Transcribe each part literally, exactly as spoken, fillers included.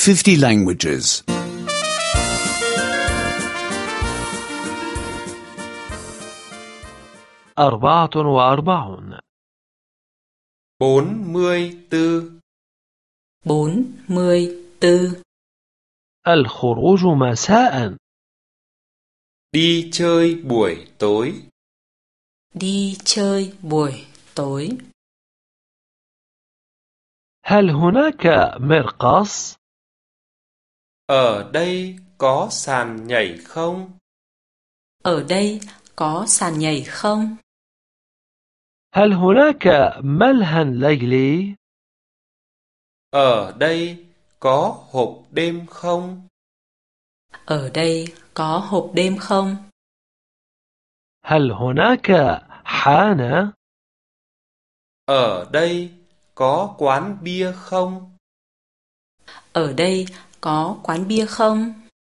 fifty languages. أربعة وأربعون. bốn mươi tư. bốn mươi tư. الخروج مساء. Đi chơi buổi tối. Đi chơi buổi tối. هل هناك مرقص؟ Ở đây có sàn nhảy không? Ở đây có sàn nhảy không? هل هناك ملهى ليلي؟ Ở đây có hộp đêm không? Ở đây có hộp đêm không? هل هناك حانة؟ Ở đây có quán bia không? Ở đây có quán bia không?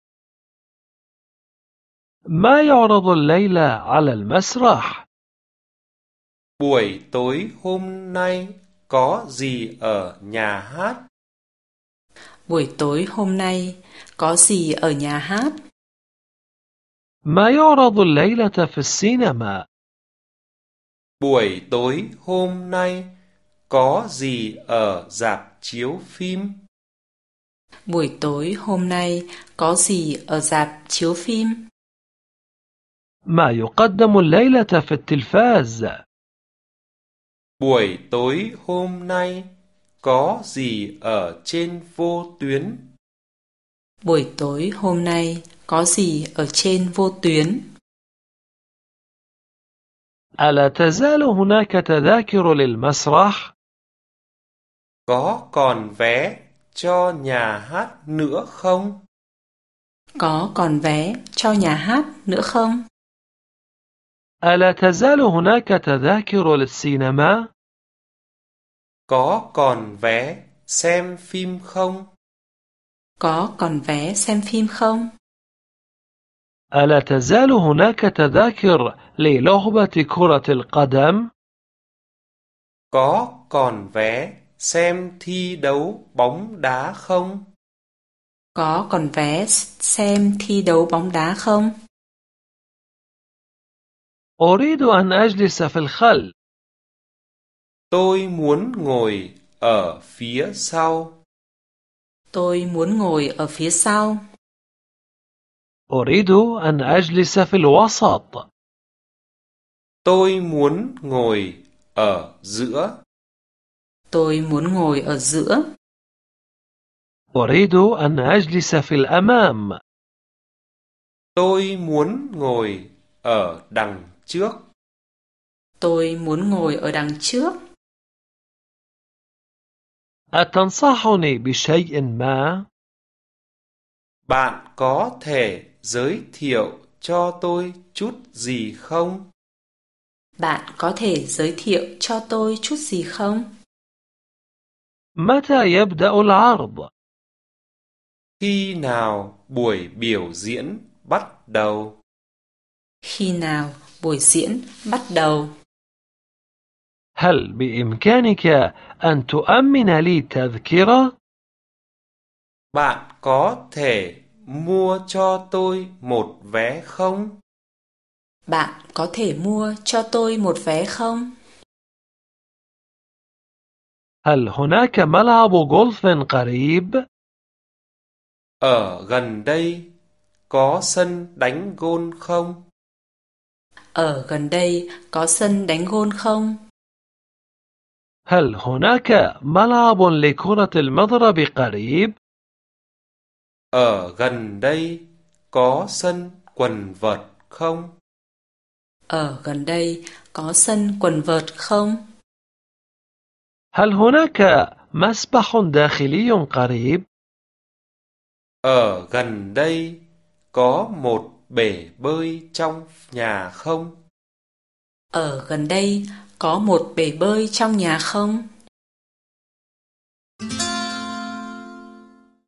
ما يعرض الليلة على المسرح؟ Buổi tối hôm nay có gì ở nhà hát? Buổi tối hôm nay có gì ở nhà hát? ما يعرض الليلة في السينما؟ Buổi tối hôm nay có gì ở rạp chiếu phim? Buổi tối hôm nay có gì ở rạp chiếu phim? ما يقدم الليلة في التلفاز؟ Buổi tối hôm nay có gì ở trên vô tuyến? Buổi tối hôm nay có gì ở trên vô tuyến? ألا تزال هناك تذاكر للمسرح؟ Có còn vé cho nhà hát nữa không? Có còn vé cho nhà hát nữa không? ألا تزال هناك تذاكر للسينما؟ Có còn vé xem phim không? Có còn vé xem phim không? ألا تزال هناك تذاكر للعبة كرة القدم؟ Có còn vé xem thi đấu bóng đá không? Có còn vé xem thi đấu bóng đá không? أريد أن أجلس في الخلف. Tôi muốn ngồi ở phía sau. Tôi muốn ngồi ở phía sau. أريد أن أجلس في الوسط. Tôi muốn ngồi ở giữa. Tôi muốn ngồi ở giữa. أريد أن أجلس في الأمام. Tôi muốn ngồi ở đằng trước. Tôi muốn ngồi ở đằng trước. أتنصحني بشيء ما؟ Bạn có thể giới thiệu cho tôi chút gì không? Bạn có thể giới thiệu cho tôi chút gì không? متى يبدأ العرض؟ Khi nào buổi biểu diễn bắt đầu? Khi nào buổi diễn bắt đầu? هل بإمكانك أن تؤمن لي تذكرة؟ Bạn có thể mua cho tôi một vé không? Bạn có thể mua cho tôi một vé không? هل هناك ملعب غولف قريب؟ Ở gần đây có sân đánh gôn không? Ở gần đây có sân đánh gôn không? هل هناك ملعب لكرة المضرب قريب؟ Ở gần đây có sân quần vợt không? Ở gần đây có sân quần vợt không? هل هناك مسبح داخلي قريب؟ Ở gần đây có một bể bơi trong nhà không? Ở gần đây có một bể bơi trong nhà không?